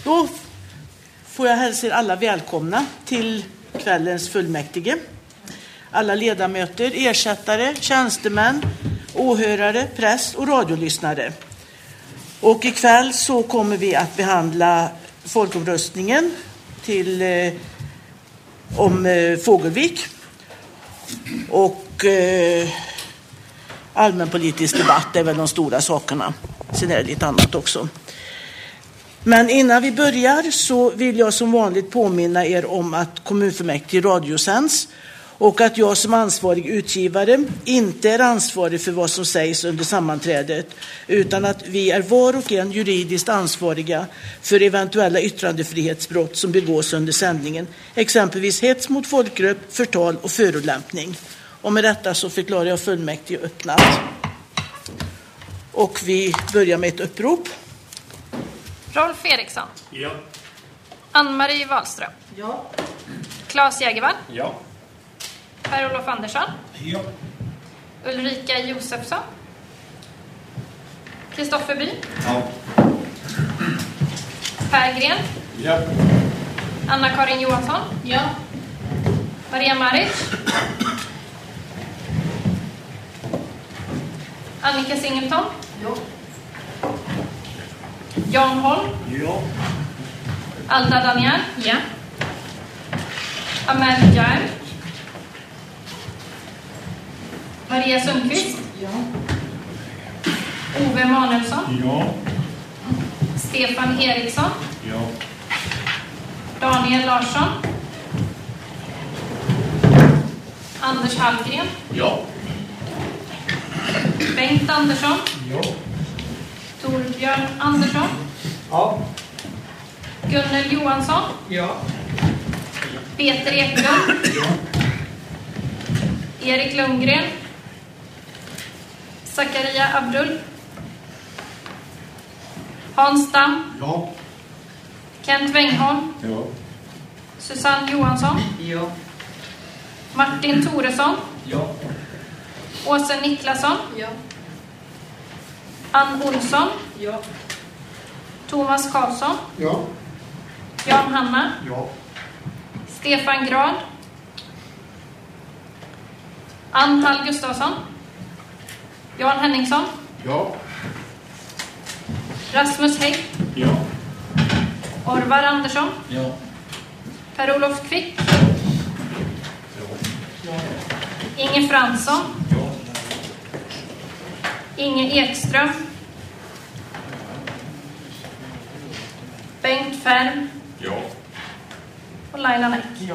Då får jag hälsa er alla välkomna till kvällens fullmäktige. Alla ledamöter, ersättare, tjänstemän, åhörare, press och radiolyssnare. Och ikväll så kommer vi att behandla folkomröstningen om Fågelvik och allmänpolitisk debatt är väl de stora sakerna. Sen är det lite annat också. Men innan vi börjar så vill jag som vanligt påminna er om att kommunfullmäktige radiosänds och att jag som ansvarig utgivare inte är ansvarig för vad som sägs under sammanträdet, utan att vi är var och en juridiskt ansvariga för eventuella yttrandefrihetsbrott som begås under sändningen, exempelvis hets mot folkgrupp, förtal och förolämpning. Och med detta så förklarar jag fullmäktige öppnat. Och vi börjar med ett upprop. Rolf Eriksson. Ja. Ann-Marie Wahlström. Ja. Claes Jägervall. Ja. Per-Olof Andersson. Ja. Ulrika Josefsson. Kristoffer By. Ja. Per Gren. Ja. Anna-Karin Johansson. Ja. Maria Maric. Annika Singleton. Ja. Jan Holm. Ja. Alda Daniel. Ja. Amel Järn. Maria Sundqvist. Ja. Ove Manuelsson. Ja. Stefan Eriksson. Ja. Daniel Larsson. Anders Hallgren. Ja. Bengt Andersson. Ja. Torbjörn Andersson. Ja. Gunnel Johansson. Ja. Peter Eklund. Ja. Erik Lundgren. Zakaria Abdul. Hans Stam. Ja. Kent Wengholm. Ja. Susanne Johansson. Ja. Martin Toresson. Ja. Åse Niklasson. Ja. Ann Olsson. Ja. Thomas Karlsson. Ja. Jan Hanna. Ja. Stefan Grad. Ann Hall Gustafsson. Jan Henningsson. Ja. Rasmus Hägg. Ja. Orvar Andersson. Ja. Per-Olof Kvick. Ja. Inge Fransson. Ja. Inge Ekström. Bengt Färm. Ja. Och Laila Näck. Ja.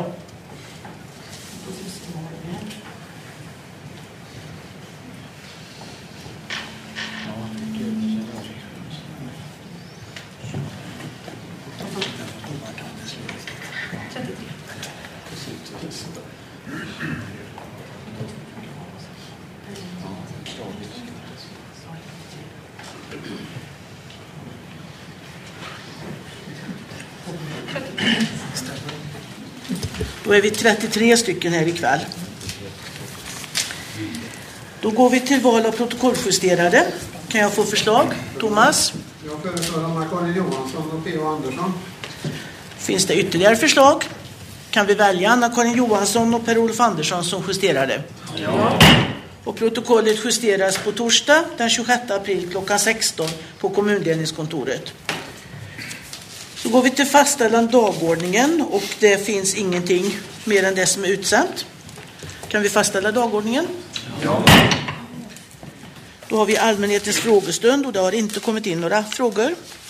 Då är vi 33 stycken här ikväll. Då går vi till val av protokolljusterare. Kan jag få förslag? Thomas? Jag föreslår Anna-Karin Johansson och P.O. Andersson. Finns det ytterligare förslag? Kan vi välja Anna-Karin Johansson och Per-Olof Andersson som justerare? Ja. Och protokollet justeras på torsdag den 26 april klockan 16 på kommunledningskontoret. Så går vi till fastställande dagordningen och det finns ingenting mer än det som är utsänt. Kan vi fastställa dagordningen? Ja. Då har vi allmänhetens frågestund och det har inte kommit in några frågor.